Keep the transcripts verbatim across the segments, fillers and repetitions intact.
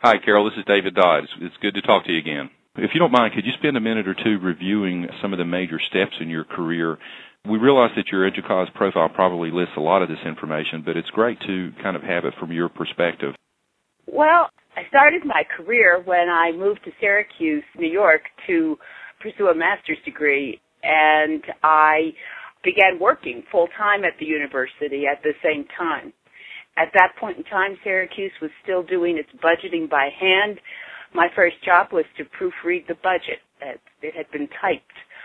Hi, Carol. This is David Dodd. It's, it's good to talk to you again. If you don't mind, could you spend a minute or two reviewing some of the major steps in your career? We realize that your EDUCAUSE profile probably lists a lot of this information, but it's great to kind of have it from your perspective. Well, I started my career when I moved to Syracuse, New York, to pursue a master's degree, and I began working full-time at the university at the same time. At that point in time, Syracuse was still doing its budgeting by hand. My first job was to proofread the budget. It had been typed.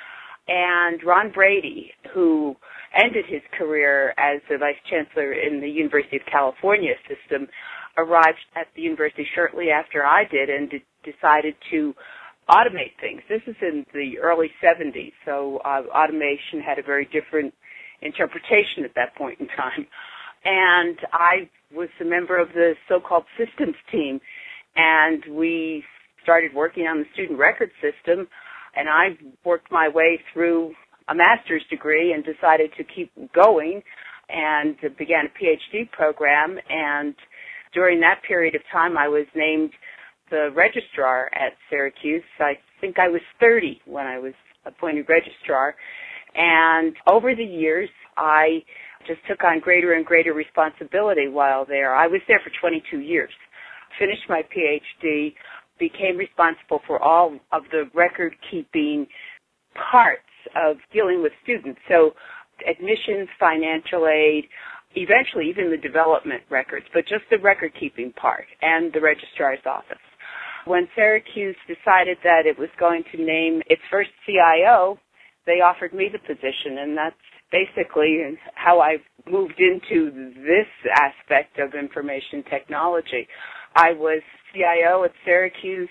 And Ron Brady, who ended his career as the vice chancellor in the University of California system, arrived at the university shortly after I did and d- decided to automate things. This is in the early seventies, so uh, automation had a very different interpretation at that point in time. And I was a member of the so-called systems team, and we started working on the student record system, and I worked my way through a master's degree and decided to keep going and began a P H D program. And during that period of time, I was named the registrar at Syracuse. I think I was thirty when I was appointed registrar. And over the years, I just took on greater and greater responsibility while there. I was there for twenty-two years, finished my P H D, became responsible for all of the record-keeping parts of dealing with students. So admissions, financial aid, eventually even the development records, but just the record-keeping part and the registrar's office. When Syracuse decided that it was going to name its first C I O, they offered me the position, and that's basically how I moved into this aspect of information technology. I was C I O at Syracuse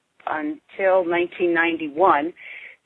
until nineteen ninety-one,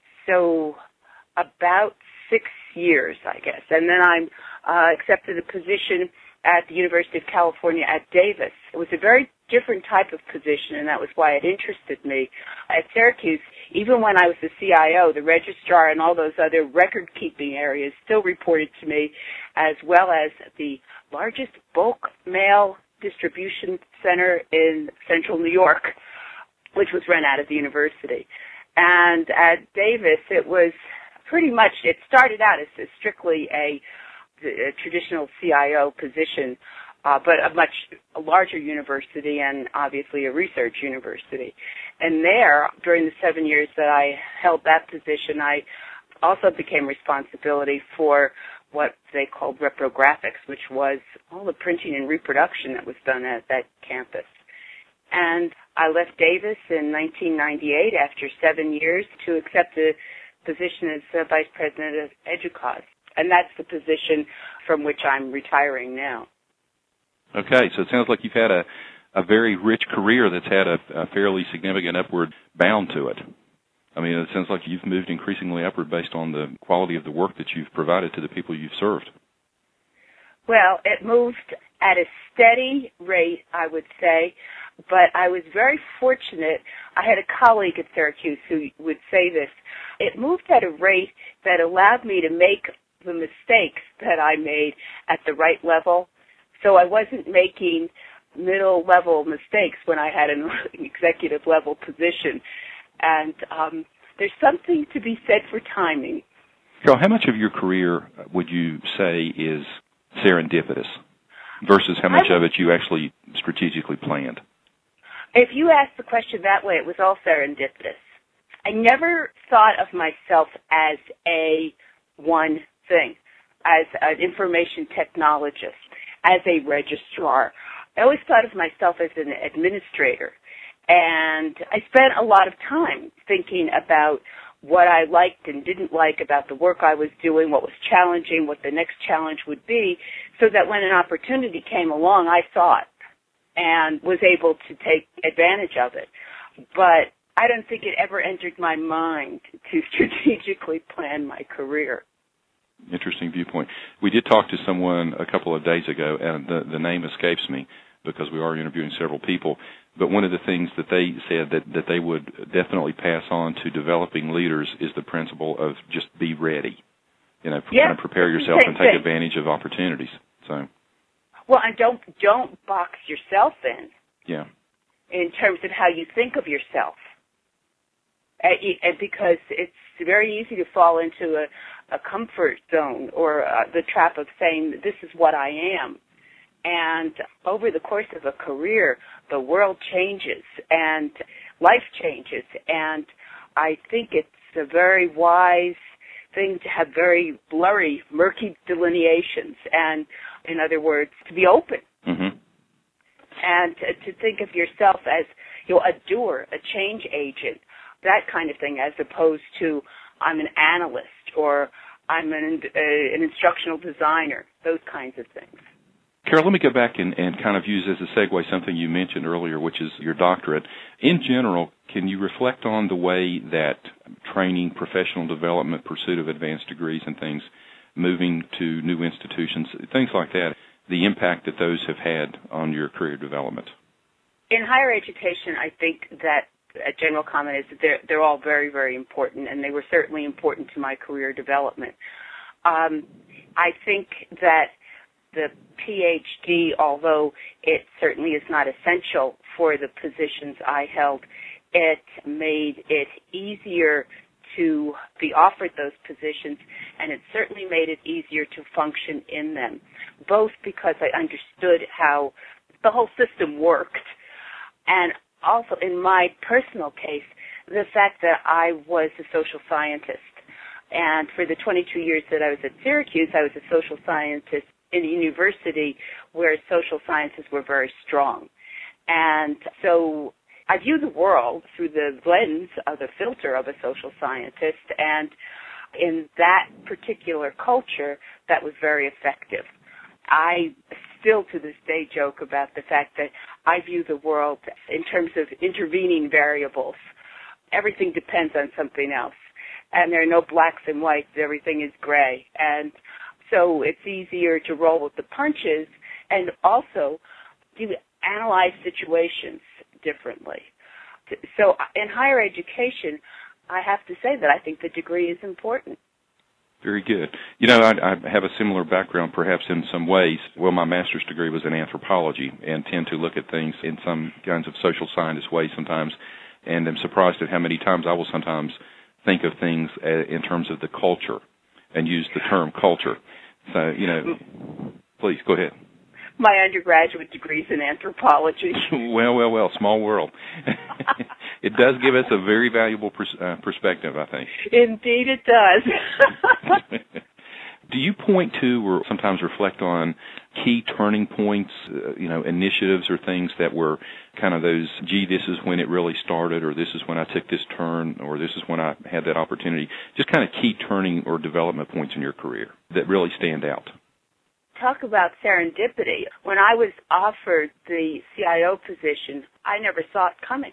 so about six years, I guess. And then I uh, accepted a position at the University of California at Davis. It was a very different type of position, and that was why it interested me. At Syracuse, even when I was the C I O, the registrar and all those other record-keeping areas still reported to me, as well as the largest bulk mail distribution center in central New York, which was run out of the university. And at Davis, it was pretty much, it started out as a strictly a, a traditional C I O position, uh, but a much a larger university and obviously a research university. And there, during the seven years that I held that position, I also became responsibility for what they called reprographics, which was all the printing and reproduction that was done at that campus. And I left Davis in nineteen ninety-eight after seven years to accept the position as uh, Vice President of EDUCAUSE. And that's the position from which I'm retiring now. Okay, so it sounds like you've had a, a very rich career that's had a, a fairly significant upward bound to it. I mean, it sounds like you've moved increasingly upward based on the quality of the work that you've provided to the people you've served. Well, it moved at a steady rate, I would say, but I was very fortunate. I had a colleague at Syracuse who would say this. It moved at a rate that allowed me to make the mistakes that I made at the right level. So I wasn't making middle-level mistakes when I had an executive-level position. And um, there's something to be said for timing. Carol, how much of your career would you say is serendipitous versus how much would, of it you actually strategically planned? If you ask the question that way, it was all serendipitous. I never thought of myself as a one thing, as an information technologist, as a registrar. I always thought of myself as an administrator. And I spent a lot of time thinking about what I liked and didn't like about the work I was doing, what was challenging, what the next challenge would be, so that when an opportunity came along, I saw it and was able to take advantage of it. But I don't think it ever entered my mind to strategically plan my career. Interesting viewpoint. We did talk to someone a couple of days ago, and the, the name escapes me because we are interviewing several people, but one of the things that they said that, that they would definitely pass on to developing leaders is the principle of just be ready. You know, yeah, kind of prepare yourself and take thing. advantage of opportunities. So, well, and don't don't box yourself in. Yeah. in terms of how you think of yourself. And because it's very easy to fall into a, a comfort zone or uh, the trap of saying, this is what I am. And over the course of a career, the world changes and life changes. And I think it's a very wise thing to have very blurry, murky delineations. And, in other words, to be open. Mm-hmm. And to, to think of yourself as, you know, a doer, a change agent, that kind of thing, as opposed to I'm an analyst or I'm an, uh, an instructional designer, those kinds of things. Carol, let me go back and, and kind of use as a segue something you mentioned earlier, which is your doctorate. In general, can you reflect on the way that training, professional development, pursuit of advanced degrees and things, moving to new institutions, things like that, the impact that those have had on your career development? In higher education, I think that a general comment is that they're, they're all very, very important, and they were certainly important to my career development. Um, I think that the P H D, although it certainly is not essential for the positions I held, it made it easier to be offered those positions, and it certainly made it easier to function in them, both because I understood how the whole system worked, and also in my personal case, the fact that I was a social scientist. And for the twenty-two years that I was at Syracuse, I was a social scientist in a university where social sciences were very strong. And so I view the world through the lens of the filter of a social scientist, and in that particular culture, that was very effective. I still to this day joke about the fact that I view the world in terms of intervening variables. Everything depends on something else, and there are no blacks and whites. Everything is gray, and so it's easier to roll with the punches and also to analyze situations differently. So in higher education, I have to say that I think the degree is important. Very good. You know, I, I have a similar background perhaps in some ways. Well, my master's degree was in anthropology and tend to look at things in some kinds of social scientist ways sometimes, and I'm surprised at how many times I will sometimes think of things in terms of the culture and use the term culture. So, you know, please, go ahead. My undergraduate degree's in anthropology. well, well, well, small world. It does give us a very valuable pers- uh, perspective, I think. Indeed it does. Do you point to or sometimes reflect on key turning points, uh, you know, initiatives or things that were kind of those, gee, this is when it really started, or this is when I took this turn, or this is when I had that opportunity, just kind of key turning or development points in your career that really stand out? Talk about serendipity. When I was offered the C I O position, I never saw it coming.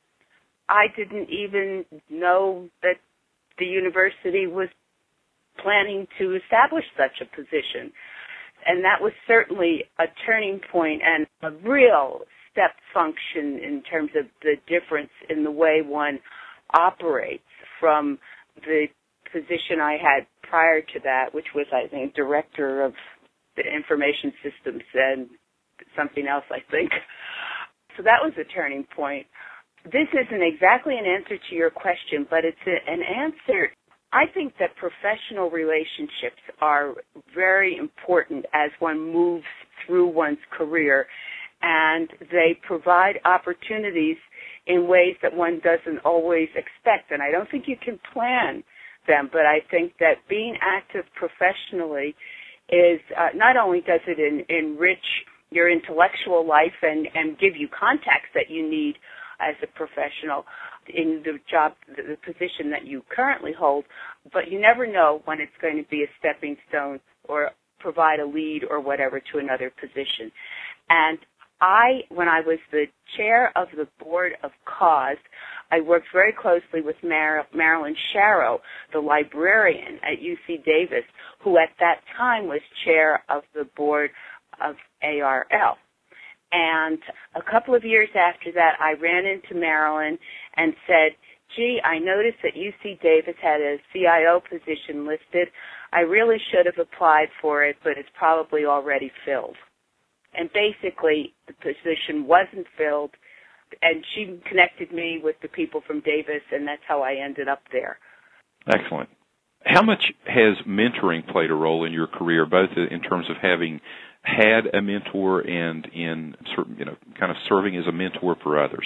I didn't even know that the university was planning to establish such a position. And that was certainly a turning point and a real step function in terms of the difference in the way one operates from the position I had prior to that, which was, I think, director of the information systems and something else, I think. So that was a turning point. This isn't exactly an answer to your question, but it's a, an answer. I think that professional relationships are very important as one moves through one's career, and they provide opportunities in ways that one doesn't always expect. And I don't think you can plan them, but I think that being active professionally is uh, not only does it en- enrich your intellectual life and, and give you contacts that you need as a professional in the job, the position that you currently hold, but you never know when it's going to be a stepping stone or provide a lead or whatever to another position. And I, when I was the chair of the board of CAUSE, I worked very closely with Mar- Marilyn Sharrow, the librarian at U C Davis, who at that time was chair of the board of A R L. And a couple of years after that, I ran into Marilyn and said, gee, I noticed that U C Davis had a C I O position listed. I really should have applied for it, but it's probably already filled. And basically, the position wasn't filled and she connected me with the people from Davis, and that's how I ended up there. Excellent. How much has mentoring played a role in your career, both in terms of having had a mentor and in, you know, kind of serving as a mentor for others?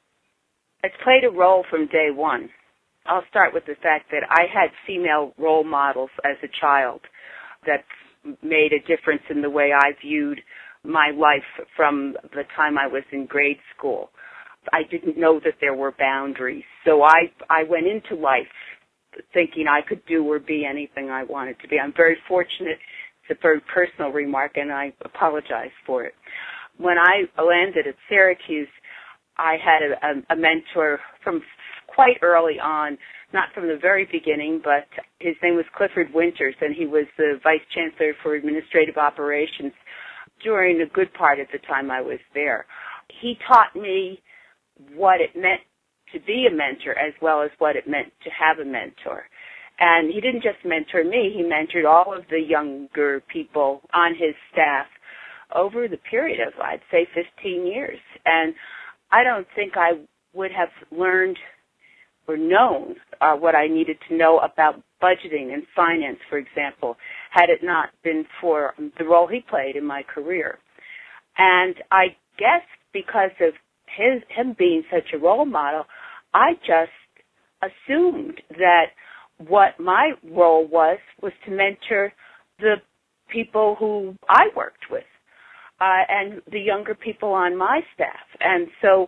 It's played a role from day one. I'll start with the fact that I had female role models as a child that made a difference in the way I viewed my life from the time I was in grade school. I didn't know that there were boundaries, so I, I went into life thinking I could do or be anything I wanted to be. I'm very fortunate. It's a very personal remark, and I apologize for it. When I landed at Syracuse, I had a, a mentor from quite early on, not from the very beginning, but his name was Clifford Winters, and he was the Vice Chancellor for Administrative Operations during a good part of the time I was there. He taught me what it meant to be a mentor as well as what it meant to have a mentor. And he didn't just mentor me, he mentored all of the younger people on his staff over the period of, I'd say, fifteen years. And I don't think I would have learned or known uh, what I needed to know about budgeting and finance, for example, had it not been for the role he played in my career. And I guess because of his him being such a role model, I just assumed that what my role was was to mentor the people who I worked with uh, and the younger people on my staff. And so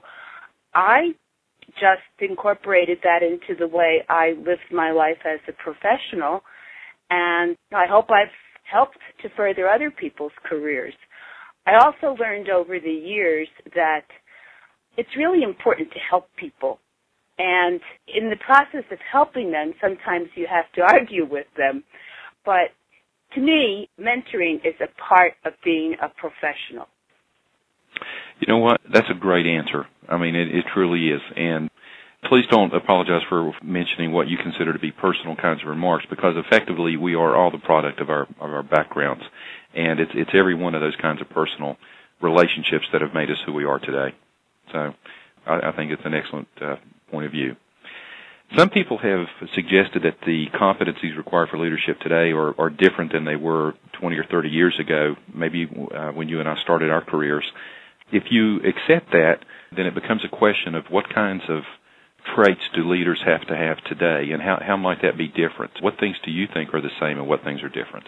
I just incorporated that into the way I lived my life as a professional, and I hope I've helped to further other people's careers. I also learned over the years that it's really important to help people. And in the process of helping them, sometimes you have to argue with them. But to me, mentoring is a part of being a professional. You know what? That's a great answer. I mean, it, it truly is. And please don't apologize for mentioning what you consider to be personal kinds of remarks, because effectively we are all the product of our of our backgrounds. And it's it's every one of those kinds of personal relationships that have made us who we are today. So I, I think it's an excellent uh, point of view. Some people have suggested that the competencies required for leadership today are, are different than they were twenty or thirty years ago, maybe uh, when you and I started our careers. If you accept that, then it becomes a question of what kinds of traits do leaders have to have today, and how, how might that be different? What things do you think are the same and what things are different?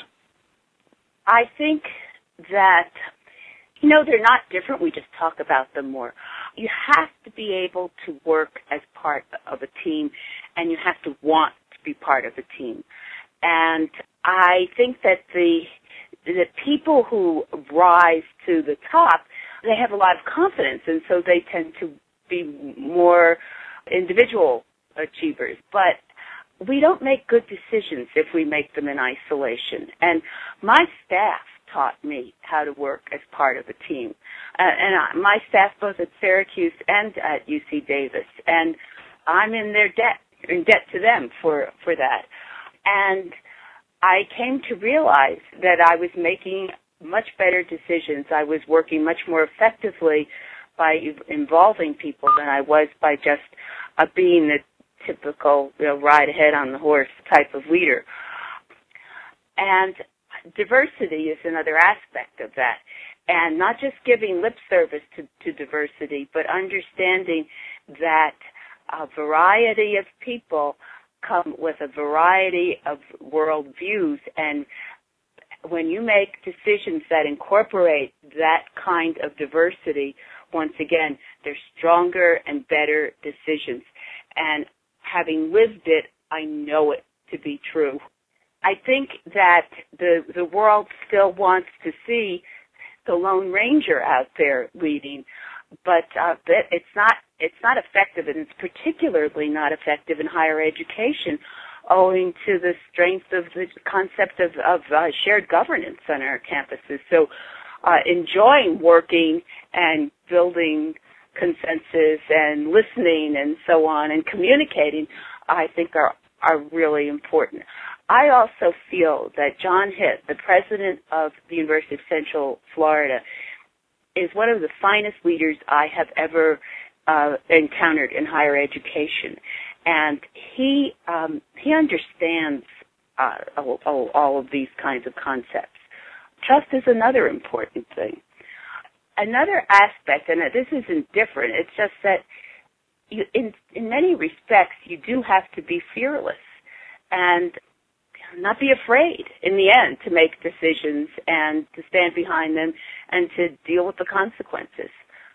I think that, you know, they're not different. We just talk about them more. You have to be able to work as part of a team, and you have to want to be part of a team. And I think that the the people who rise to the top, they have a lot of confidence, and so they tend to be more individual achievers. But we don't make good decisions if we make them in isolation. And my staff taught me how to work as part of a team. Uh, and I, my staff both at Syracuse and at U C Davis. And I'm in their debt, in debt to them for, for that. And I came to realize that I was making much better decisions. I was working much more effectively by involving people than I was by just uh, being the typical, you know, ride ahead on the horse type of leader. And diversity is another aspect of that. And not just giving lip service to, to diversity, but understanding that a variety of people come with a variety of world views, and when you make decisions that incorporate that kind of diversity, once again, they're stronger and better decisions. And having lived it, I know it to be true. I think that the the world still wants to see the Lone Ranger out there leading, but uh, it's not it's not effective, and it's particularly not effective in higher education, owing to the strength of the concept of, of uh, shared governance on our campuses. So uh, enjoying working and building consensus and listening and so on and communicating, I think are, are really important. I also feel that John Hitt, the president of the University of Central Florida, is one of the finest leaders I have ever uh, encountered in higher education. And he um, he understands uh, all, all, all of these kinds of concepts. Trust is another important thing. Another aspect, and this isn't different, it's just that you, in, in many respects, you do have to be fearless and not be afraid in the end to make decisions and to stand behind them and to deal with the consequences.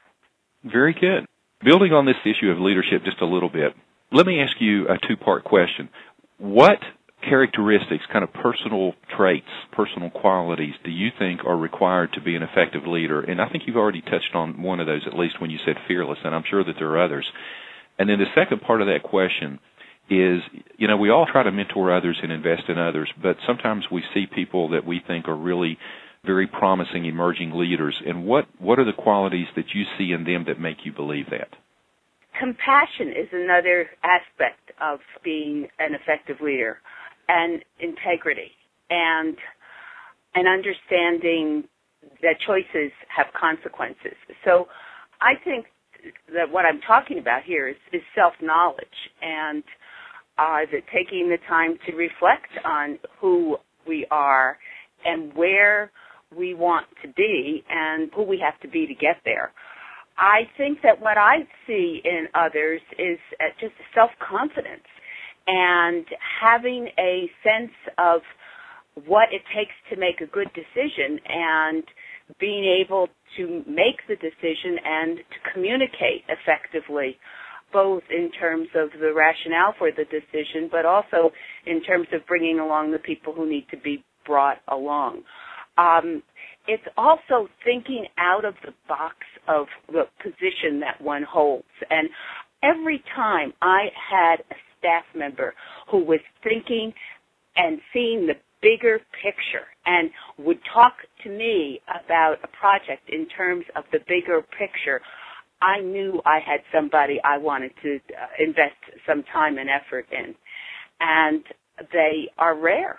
Very good. Building on this issue of leadership just a little bit, let me ask you a two-part question. What characteristics, kind of personal traits, personal qualities, do you think are required to be an effective leader? And I think you've already touched on one of those, at least when you said fearless, and I'm sure that there are others. And then the second part of that question is, you know, we all try to mentor others and invest in others, but sometimes we see people that we think are really very promising emerging leaders. And what, what are the qualities that you see in them that make you believe that? Compassion is another aspect of being an effective leader, and integrity, and and understanding that choices have consequences. So I think that what I'm talking about here is, is self-knowledge, and uh, that taking the time to reflect on who we are and where we want to be and who we have to be to get there. I think that what I see in others is uh, just self-confidence and having a sense of what it takes to make a good decision and being able to make the decision and to communicate effectively, both in terms of the rationale for the decision, but also in terms of bringing along the people who need to be brought along. Um, it's also thinking out of the box of the position that one holds. And every time I had a staff member who was thinking and seeing the bigger picture and would talk to me about a project in terms of the bigger picture, I knew I had somebody I wanted to uh, invest some time and effort in. And they are rare.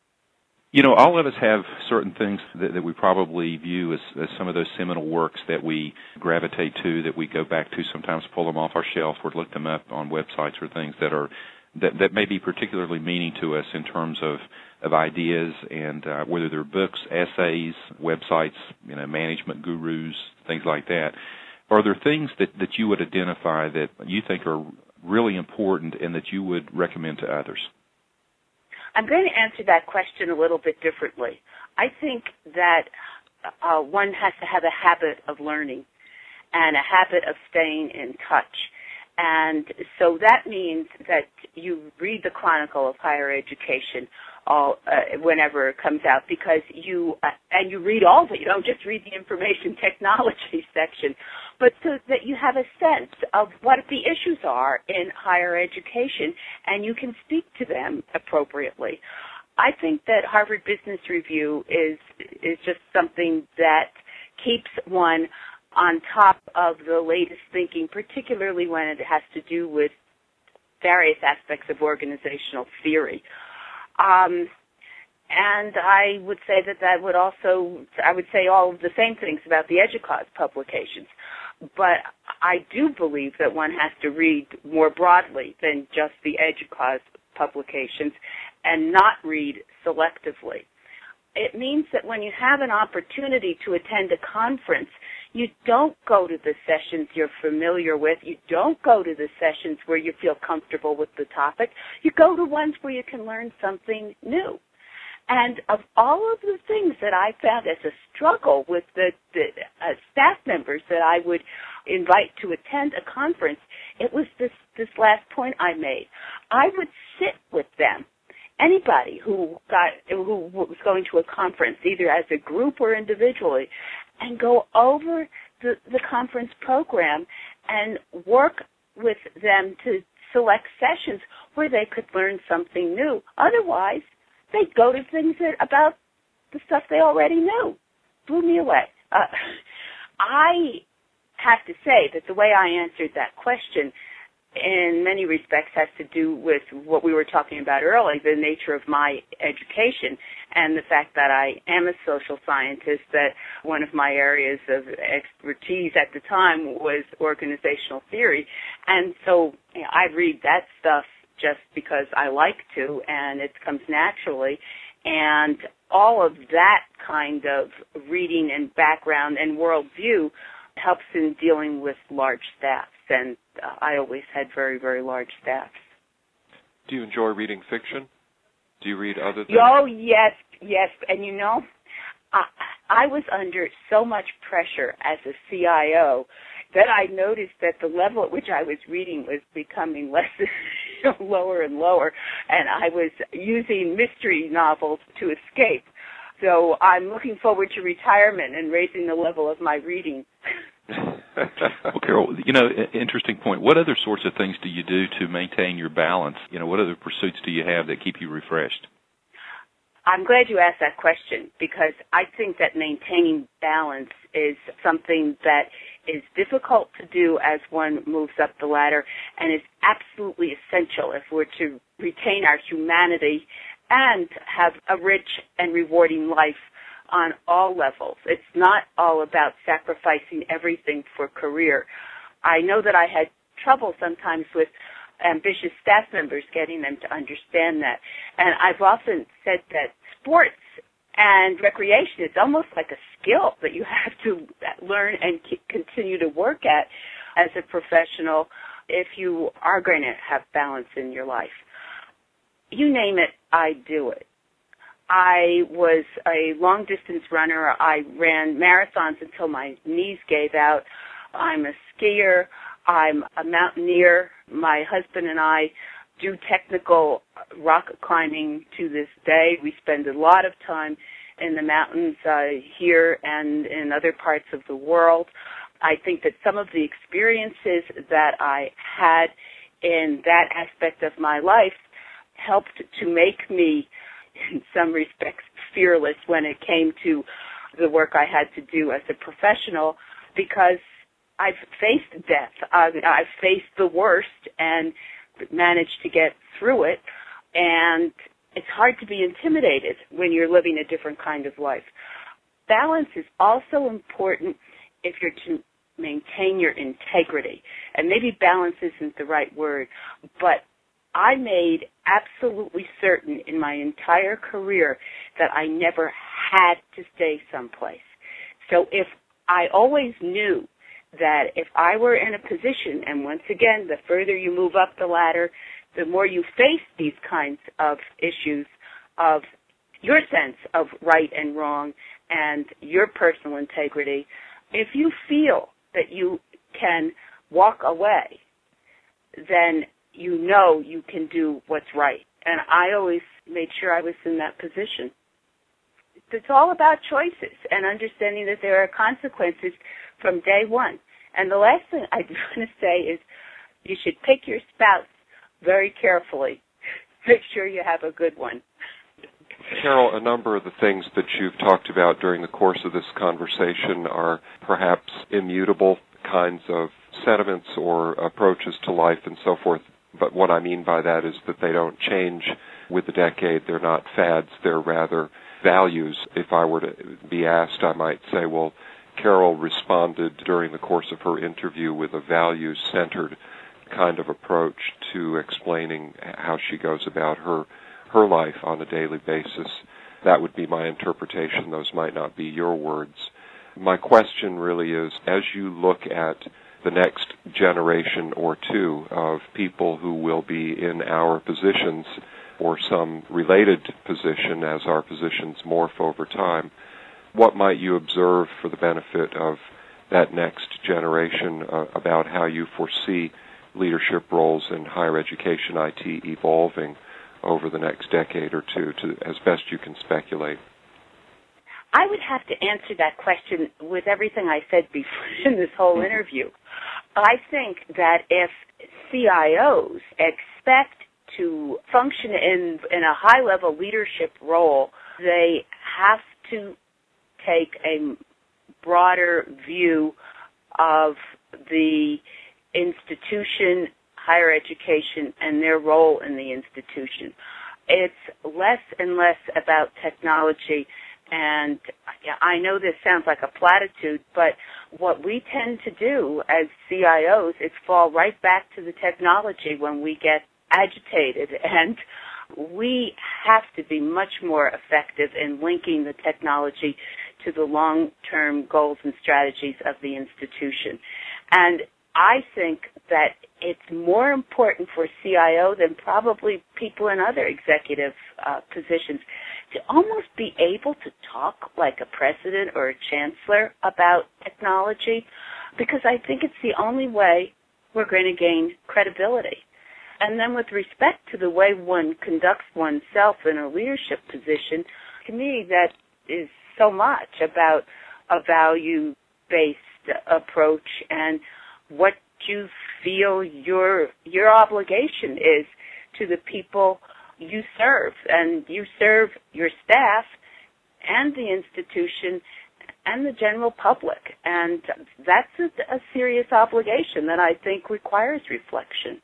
You know, all of us have certain things that, that we probably view as, as some of those seminal works that we gravitate to, that we go back to, sometimes pull them off our shelf or look them up on websites or things that are that, that may be particularly meaning to us in terms of, of ideas, and uh, whether they're books, essays, websites, you know, management gurus, things like that. Are there things that, that you would identify that you think are really important and that you would recommend to others? I'm going to answer that question a little bit differently. I think that uh, one has to have a habit of learning and a habit of staying in touch. And so that means that you read the Chronicle of Higher Education all, uh, whenever it comes out, because you, uh, and you read all of it. You don't just read the information technology section, but so that you have a sense of what the issues are in higher education and you can speak to them appropriately. I think that Harvard Business Review is is just something that keeps one on top of the latest thinking, particularly when it has to do with various aspects of organizational theory. Um, and I would say that that would also, I would say all of the same things about the EDUCAUSE publications. But I do believe that one has to read more broadly than just the EDUCAUSE publications and not read selectively. It means that when you have an opportunity to attend a conference, you don't go to the sessions you're familiar with. You don't go to the sessions where you feel comfortable with the topic. You go to ones where you can learn something new. And of all of the things that I found as a struggle with the, the uh, staff members that I would invite to attend a conference, it was this, this last point I made. I would sit with them. Anybody who got who was going to a conference, either as a group or individually, and go over the, the conference program and work with them to select sessions where they could learn something new. Otherwise, they'd go to things that, about the stuff they already knew. Blew me away. Uh, I have to say that the way I answered that question in many respects has to do with what we were talking about earlier, the nature of my education and the fact that I am a social scientist, that one of my areas of expertise at the time was organizational theory. And so you know, I read that stuff just because I like to, and it comes naturally. And all of that kind of reading and background and worldview helps in dealing with large staffs, and uh, I always had very, very large staffs. Do you enjoy reading fiction? Do you read other things? Oh, yes, yes. And you know, I, I was under so much pressure as a C I O that I noticed that the level at which I was reading was becoming less, you know, lower and lower, and I was using mystery novels to escape. So I'm looking forward to retirement and raising the level of my reading. Well, Carol, you know, interesting point. What other sorts of things do you do to maintain your balance? You know, what other pursuits do you have that keep you refreshed? I'm glad you asked that question, because I think that maintaining balance is something that is difficult to do as one moves up the ladder, and is absolutely essential if we're to retain our humanity and have a rich and rewarding life on all levels. It's not all about sacrificing everything for career. I know that I had trouble sometimes with ambitious staff members, getting them to understand that. And I've often said that sports and recreation is almost like a skill that you have to learn and continue to work at as a professional if you are going to have balance in your life. You name it, I do it. I was a long-distance runner. I ran marathons until my knees gave out. I'm a skier. I'm a mountaineer. My husband and I do technical rock climbing to this day. We spend a lot of time in the mountains uh, here and in other parts of the world. I think that some of the experiences that I had in that aspect of my life helped to make me, in some respects, fearless when it came to the work I had to do as a professional, because I've faced death. Uh, I've faced the worst and managed to get through it, and it's hard to be intimidated when you're living a different kind of life. Balance is also important if you're to maintain your integrity, and maybe balance isn't the right word, but I made absolutely certain in my entire career that I never had to stay someplace. So if I always knew that if I were in a position, and once again, the further you move up the ladder, the more you face these kinds of issues of your sense of right and wrong and your personal integrity, if you feel that you can walk away, then you know you can do what's right. And I always made sure I was in that position. It's all about choices and understanding that there are consequences from day one. And the last thing I want to say is you should pick your spouse very carefully. Make sure you have a good one. Carol, a number of the things that you've talked about during the course of this conversation are perhaps immutable kinds of sentiments or approaches to life and so forth. But what I mean by that is that they don't change with the decade. They're not fads. They're rather values. If I were to be asked, I might say, well, Carol responded during the course of her interview with a values-centered kind of approach to explaining how she goes about her her life on a daily basis. That would be my interpretation. Those might not be your words. My question really is, as you look at the next generation or two of people who will be in our positions or some related position as our positions morph over time, what might you observe for the benefit of that next generation uh, about how you foresee leadership roles in higher education I T evolving over the next decade or two, to, as best you can speculate? I would have to answer that question with everything I said before in this whole interview. I think that if C I Os expect to function in, in a high-level leadership role, they have to take a broader view of the institution, higher education, and their role in the institution. it's less and less about technology. And I know this sounds like a platitude, but what we tend to do as C I Os is fall right back to the technology when we get agitated. And we have to be much more effective in linking the technology to the long-term goals and strategies of the institution. And I think that it's more important for C I O than probably people in other executive uh, positions to almost be able to talk like a president or a chancellor about technology, because I think it's the only way we're going to gain credibility. And then with respect to the way one conducts oneself in a leadership position, to me that is so much about a value-based approach and what you feel your your obligation is to the people you serve. And you serve your staff and the institution and the general public. And that's a, a serious obligation that I think requires reflection.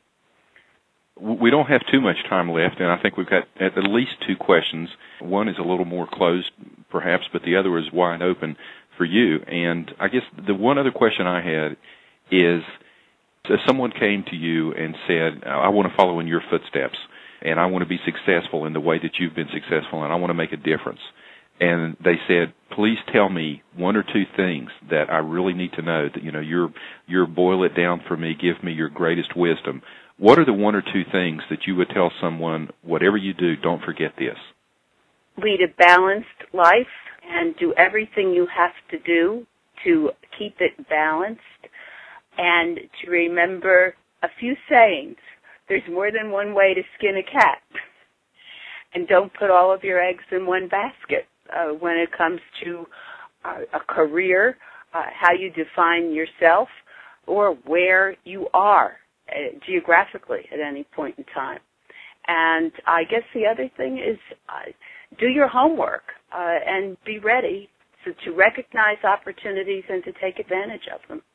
We don't have too much time left, and I think we've got at least two questions. One is a little more closed, perhaps, but the other is wide open for you. And I guess the one other question I had is, if someone came to you and said, I want to follow in your footsteps, and I want to be successful in the way that you've been successful, and I want to make a difference, and they said, please tell me one or two things that I really need to know, that, you know, you're, you're boil it down for me, give me your greatest wisdom. What are the one or two things that you would tell someone, whatever you do, don't forget this? Lead a balanced life and do everything you have to do to keep it balanced, and to remember a few sayings. There's more than one way to skin a cat. And don't put all of your eggs in one basket uh, when it comes to uh, a career, uh, how you define yourself, or where you are uh, geographically at any point in time. And I guess the other thing is uh, do your homework uh, and be ready to, to recognize opportunities and to take advantage of them.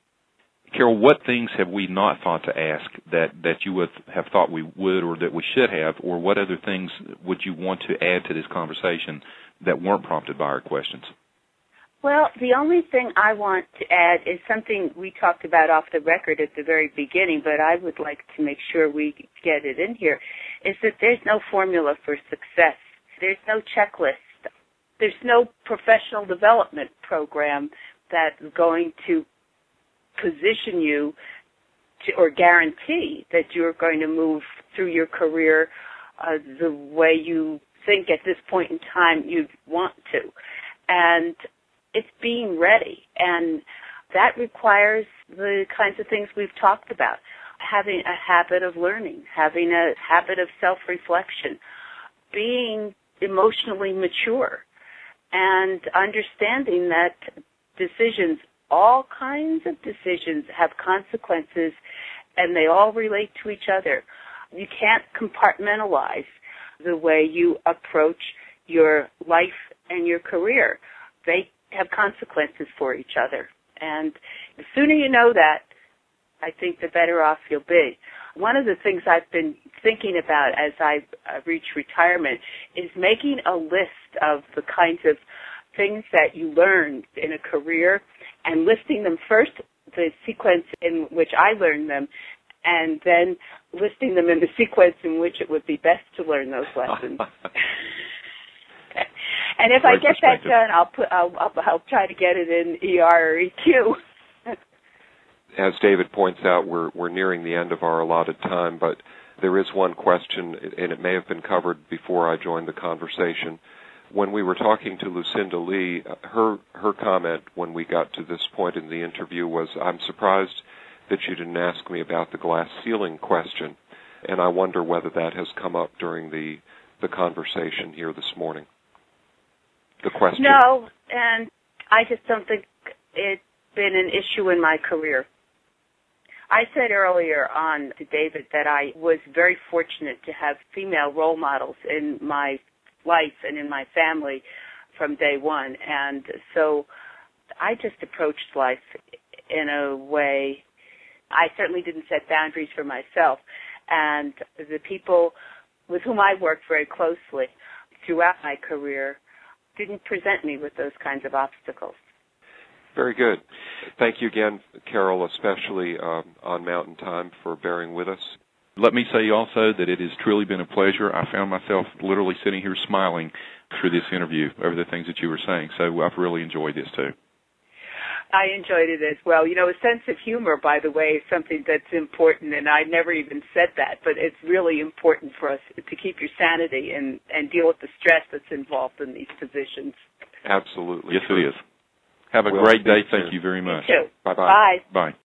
Carol, what things have we not thought to ask that, that you would have thought we would or that we should have, or what other things would you want to add to this conversation that weren't prompted by our questions? Well, the only thing I want to add is something we talked about off the record at the very beginning, but I would like to make sure we get it in here, is that there's no formula for success. There's no checklist. There's no professional development program that's going to position you to, or guarantee that you're going to move through your career uh, the way you think at this point in time you'd want to. And it's being ready, and that requires the kinds of things we've talked about, having a habit of learning, having a habit of self-reflection, being emotionally mature, and understanding that decisions, all kinds of decisions, have consequences, and they all relate to each other. You can't compartmentalize the way you approach your life and your career. They have consequences for each other. And the sooner you know that, I think the better off you'll be. One of the things I've been thinking about as I uh, reach retirement is making a list of the kinds of things that you learned in a career and listing them first, the sequence in which I learned them, and then listing them in the sequence in which it would be best to learn those lessons. Okay. And if Great I get that done, I'll put I'll, I'll, I'll try to get it in E R or E Q. As David points out, we're we're nearing the end of our allotted time, but there is one question, and it may have been covered before I joined the conversation. When we were talking to Lucinda Lee, her her comment when we got to this point in the interview was, "I'm surprised that you didn't ask me about the glass ceiling question," and I wonder whether that has come up during the the conversation here this morning. The question. No, and I just don't think it's been an issue in my career. I said earlier on to David that I was very fortunate to have female role models in my life and in my family from day one, and so I just approached life in a way. I certainly didn't set boundaries for myself, and the people with whom I worked very closely throughout my career, didn't present me with those kinds of obstacles. Very good. Thank you again, Carol, especially um, on Mountain Time, for bearing with us. Let me say also that it has truly been a pleasure. I found myself literally sitting here smiling through this interview over the things that you were saying, so I've really enjoyed this too. I enjoyed it as well. You know, a sense of humor, by the way, is something that's important, and I never even said that, but it's really important for us to keep your sanity and, and deal with the stress that's involved in these positions. Absolutely. Yes, true. it is. Have a Well, great day. soon. Thank you very much. You too. Bye-bye. Bye. Bye.